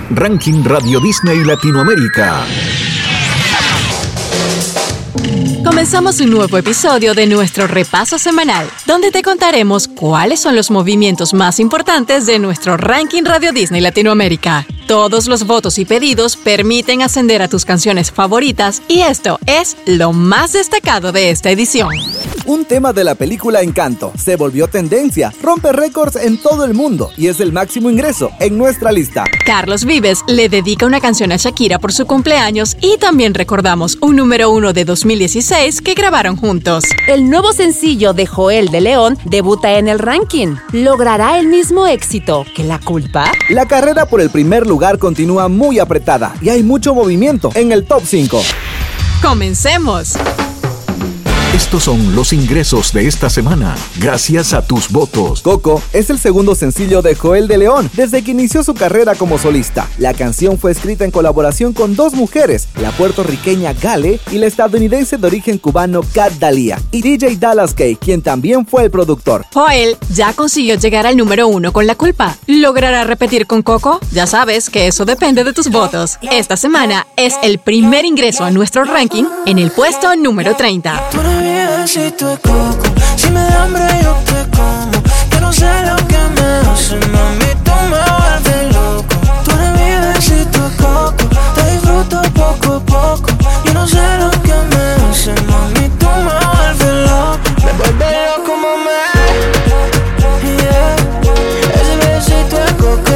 Ranking Radio Disney Latinoamérica. Comenzamos un nuevo episodio de nuestro repaso semanal, donde te contaremos cuáles son los movimientos más importantes de nuestro Ranking Radio Disney Latinoamérica. Todos los votos y pedidos permiten ascender a tus canciones favoritas y esto es lo más destacado de esta edición. Un tema de la película Encanto se volvió tendencia, rompe récords en todo el mundo y es el máximo ingreso en nuestra lista. Carlos Vives le dedica una canción a Shakira por su cumpleaños y también recordamos un número 1 de 2016 que grabaron juntos. El nuevo sencillo de Joel de León debuta en el ranking. ¿Logrará el mismo éxito que La Culpa? La carrera por el primer lugar continúa muy apretada y hay mucho movimiento en el top 5. ¡Comencemos! Estos son los ingresos de esta semana, gracias a tus votos. Coco es el segundo sencillo de Joel de León desde que inició su carrera como solista. La canción fue escrita en colaboración con dos mujeres, la puertorriqueña Gale y la estadounidense de origen cubano Kat Dalia, y DJ Dallas K, quien también fue el productor. Joel ya consiguió llegar al número 1 con La Culpa. ¿Logrará repetir con Coco? Ya sabes que eso depende de tus votos. Esta semana es el primer ingreso a nuestro ranking en el puesto número 30. Besito de coco, si me da hambre yo te como. Yo no sé lo que me hace, mami, tú me vuelves loco. Tú eres mi besito de coco, te disfruto poco a poco. Yo no sé lo que me hace, mami, tú me vuelves loco. Me vuelves loco, mami, yeah. Ese besito de coco,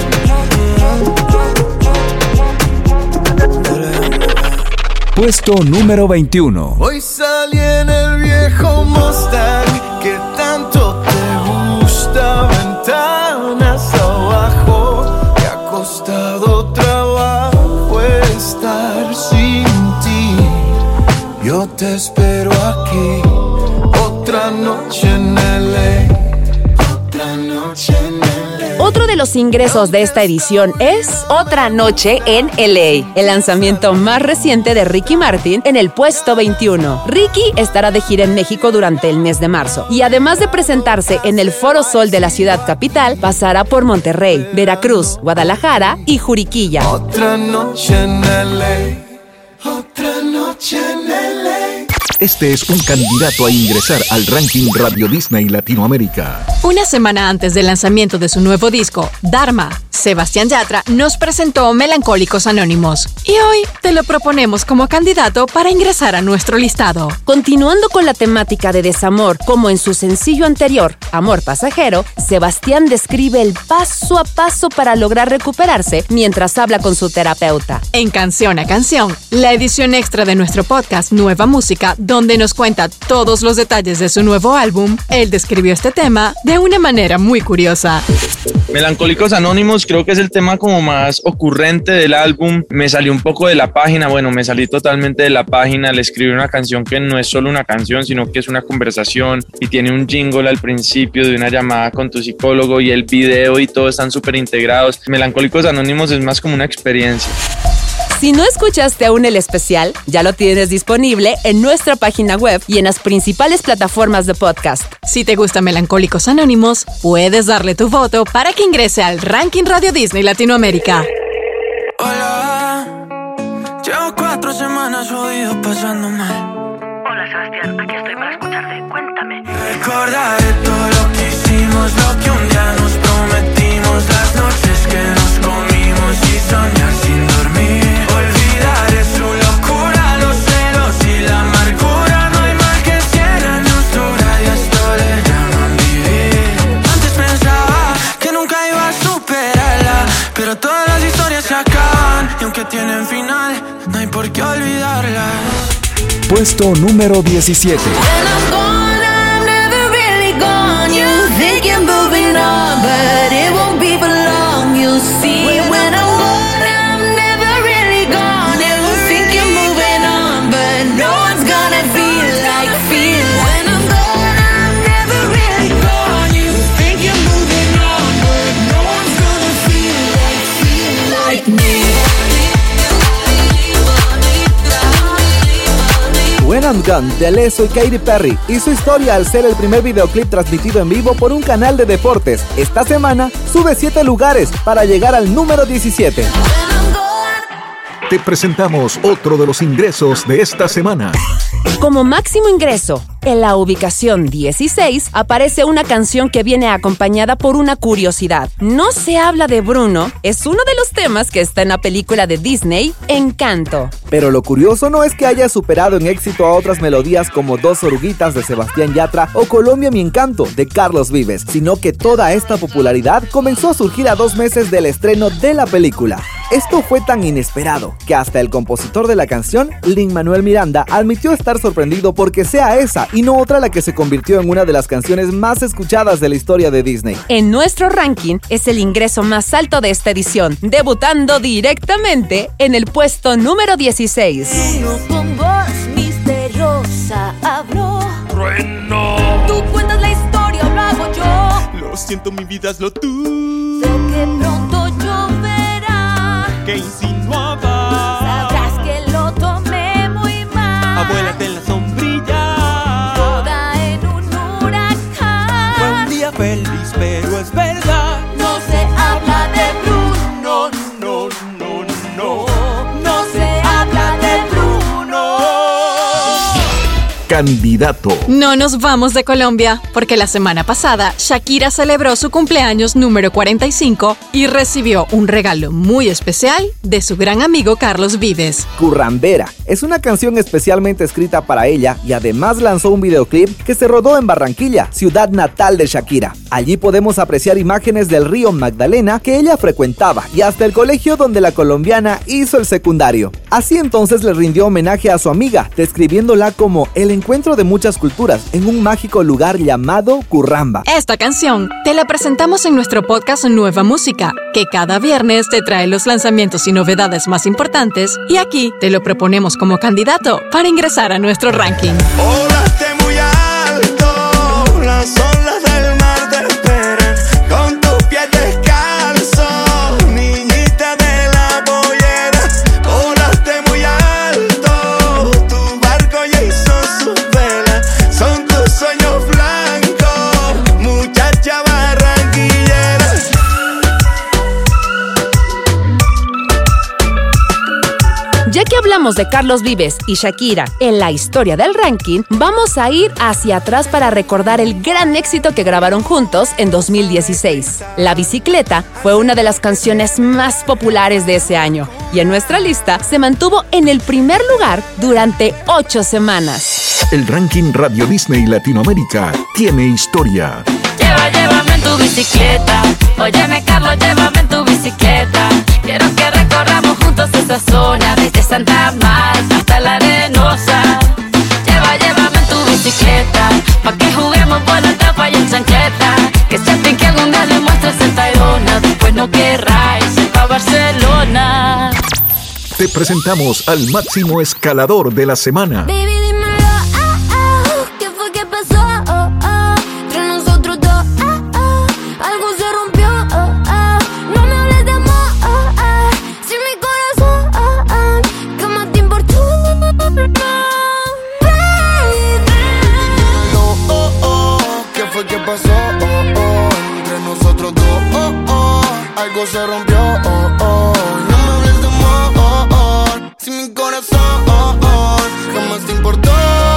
yeah. Puesto número 21. Hoy salí en el viejo Mustang que tanto te gusta, ventanas abajo. Me ha costado trabajo estar sin ti. Yo te espero aquí, otra noche en LA, otra noche en LA. Otro de los ingresos de esta edición es Otra Noche en LA, el lanzamiento más reciente de Ricky Martin en el puesto 21. Ricky estará de gira en México durante el mes de marzo y además de presentarse en el Foro Sol de la ciudad capital, pasará por Monterrey, Veracruz, Guadalajara y Juriquilla. Otra noche en LA, otra noche en LA. Este es un candidato a ingresar al Ranking Radio Disney Latinoamérica. Una semana antes del lanzamiento de su nuevo disco, Dharma, Sebastián Yatra nos presentó Melancólicos Anónimos y hoy te lo proponemos como candidato para ingresar a nuestro listado. Continuando con la temática de desamor, como en su sencillo anterior, Amor Pasajero, Sebastián describe el paso a paso para lograr recuperarse mientras habla con su terapeuta. En Canción a Canción, la edición extra de nuestro podcast Nueva Música, donde nos cuenta todos los detalles de su nuevo álbum, él describió este tema de una manera muy curiosa. Melancólicos Anónimos creo que es el tema como más ocurrente del álbum. Me salí un poco de la página, me salí totalmente de la página. Le escribí una canción que no es solo una canción, sino que es una conversación y tiene un jingle al principio de una llamada con tu psicólogo y el video y todo están súper integrados. Melancólicos Anónimos es más como una experiencia. Si no escuchaste aún el especial, ya lo tienes disponible en nuestra página web y en las principales plataformas de podcast. Si te gusta Melancólicos Anónimos, puedes darle tu voto para que ingrese al Ranking Radio Disney Latinoamérica. Hola, llevo 4 semanas jodido pasando mal. Hola Sebastián, aquí estoy para escucharte, cuéntame. Recordaré todo lo que hicimos, lo que un día nos prometimos, las noches que nos comimos y soñar sin dormir. Olvidaré su locura, los celos y la amargura. No hay mal que 100 años dura y esto le llaman vivir. Antes pensaba que nunca iba a superarla, pero todas las historias se acaban y aunque tienen final, no hay por qué olvidarla. Puesto número 17. When I'm Gun de Alesso y Katy Perry hizo historia al ser el primer videoclip transmitido en vivo por un canal de deportes. Esta semana sube 7 lugares para llegar al número 17. Te presentamos otro de los ingresos de esta semana. Como máximo ingreso, en la ubicación 16 aparece una canción que viene acompañada por una curiosidad. No se habla de Bruno, es uno de los temas que está en la película de Disney, Encanto. Pero lo curioso no es que haya superado en éxito a otras melodías como Dos Oruguitas de Sebastián Yatra o Colombia mi encanto de Carlos Vives, sino que toda esta popularidad comenzó a surgir a 2 meses del estreno de la película. Esto fue tan inesperado que hasta el compositor de la canción, Lin-Manuel Miranda, admitió estar sorprendido porque sea esa y no otra la que se convirtió en una de las canciones más escuchadas de la historia de Disney. En nuestro ranking es el ingreso más alto de esta edición, debutando directamente en el puesto número 16. Con voz misteriosa habló. Trueno. Tú cuentas la historia o lo hago yo. Lo siento, mi vida es lo tú. Sé que pronto lloverá. Que insinuaba. Sabrás que lo tomé muy mal. Abuélate en la sombrilla. Toda en un huracán. Fue un día feliz, pero es verdad. No se habla de Bruno. No, no, no. No se habla de Bruno. Candidato. No nos vamos de Colombia, porque la semana pasada Shakira celebró su cumpleaños número 45 y recibió un regalo muy especial de su gran amigo Carlos Vives. Currambera es una canción especialmente escrita para ella y además lanzó un videoclip que se rodó en Barranquilla, ciudad natal de Shakira. Allí podemos apreciar imágenes del río Magdalena que ella frecuentaba y hasta el colegio donde la colombiana hizo el secundario. Así entonces le rindió homenaje a su amiga, describiéndola como el encuentro de muchas culturas en un mágico lugar llamado Curramba. Esta canción te la presentamos en nuestro podcast Nueva Música, que cada viernes te trae los lanzamientos y novedades más importantes y aquí te lo proponemos como candidato para ingresar a nuestro ranking. Volaste muy alto, las olas del mar te esperan con tus pies descalzos, niñita de la pollera. Volaste muy alto, tu barco ya hizo sus velas, son tus sueños blancos, muchacha barranquillera. Ya que hablamos de Carlos Vives y Shakira en la historia del ranking, vamos a ir hacia atrás para recordar el gran éxito que grabaron juntos en 2016. La Bicicleta fue una de las canciones más populares de ese año y en nuestra lista se mantuvo en el primer lugar durante 8 semanas. El ranking Radio Disney Latinoamérica tiene historia. Llévame en tu bicicleta. Óyeme, Carlos, llévame en tu bicicleta. Quiero que recorramos juntos esa zona, desde Santa Marta hasta la Arenosa. Llévame en tu bicicleta, pa' que juguemos por la tapa y en chancleta. Que sepan que algún día le muestres el Tayrona, después no querráis ir pa' Barcelona. Te presentamos al máximo escalador de la semana. Baby, dímelo, ¿qué fue que pasó? Entre nosotros dos, algo se rompió. No me hables de amor, si mi corazón, ¿qué más te importó? Baby. ¿Qué fue que pasó? Entre nosotros dos, algo se rompió. No me hables de amor, si mi corazón jamás te importó.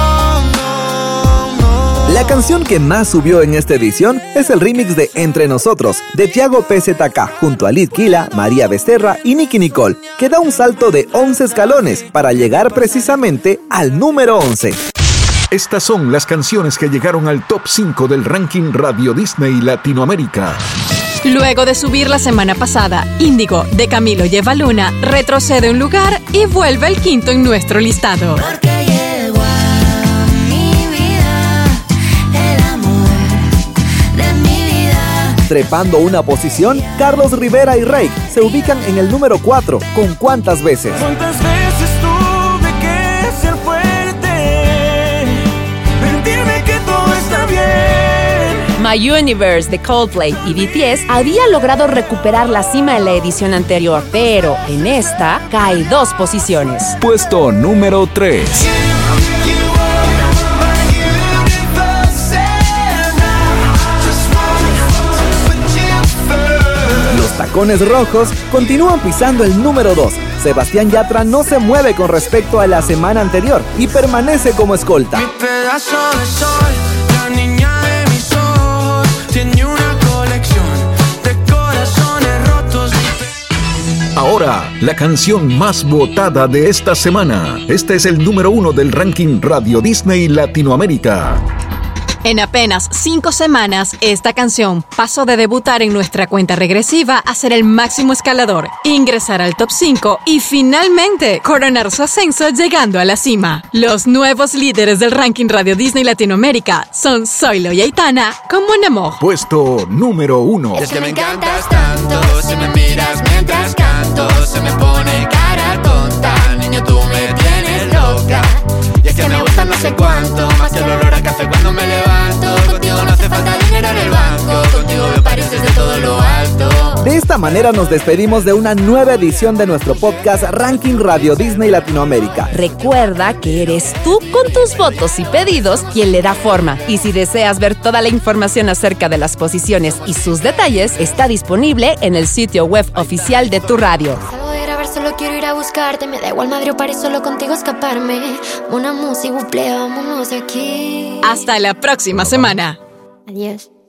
La canción que más subió en esta edición es el remix de Entre Nosotros, de Tiago PZK, junto a Litquila, María Becerra y Nicki Nicole, que da un salto de 11 escalones para llegar precisamente al número 11. Estas son las canciones que llegaron al top 5 del ranking Radio Disney Latinoamérica. Luego de subir la semana pasada, Índigo de Camilo y Eva Luna retrocede un lugar y vuelve al quinto en nuestro listado. Porque llegó a mi vida el amor de mi vida. Trepando una posición, Carlos Rivera y Reik se ubican en el número 4, con ¿Cuántas veces? ¿Cuántas veces tuve que ser fuerte? Mentirme que todo está bien. My Universe de Coldplay y BTS había logrado recuperar la cima en la edición anterior, pero en esta cae 2 posiciones. Puesto número 3. Tacones Rojos continúan pisando el número 2. Sebastián Yatra no se mueve con respecto a la semana anterior y permanece como escolta. Mi pedazo de sol, la niña de mis ojos, tiene una colección de corazones rotos. Ahora, la canción más votada de esta semana. Este es el número 1 del ranking Radio Disney Latinoamérica. En apenas 5 semanas, esta canción pasó de debutar en nuestra cuenta regresiva a ser el máximo escalador, ingresar al top 5 y finalmente coronar su ascenso llegando a la cima. Los nuevos líderes del ranking Radio Disney Latinoamérica son Zoilo y Aitana con Mon Amour. Puesto número 1. Es que me encantas tanto, si me miras mientras canto, se me pone cara tonta, niño tú me tienes loca. Y es que me gusta no sé cuánto, más que el olor a café cuando me levanto. Contigo no hace falta dinero en el banco, contigo veo París desde todo lo alto. De esta manera nos despedimos de una nueva edición de nuestro podcast Ranking Radio Disney Latinoamérica. Recuerda que eres tú con tus votos y pedidos quien le da forma. Y si deseas ver toda la información acerca de las posiciones y sus detalles, está disponible en el sitio web oficial de tu radio. Solo quiero ir a buscarte, me da igual Madrid o París, solo contigo escaparme. Una música, vámonos de aquí. Hasta la próxima semana. Adiós.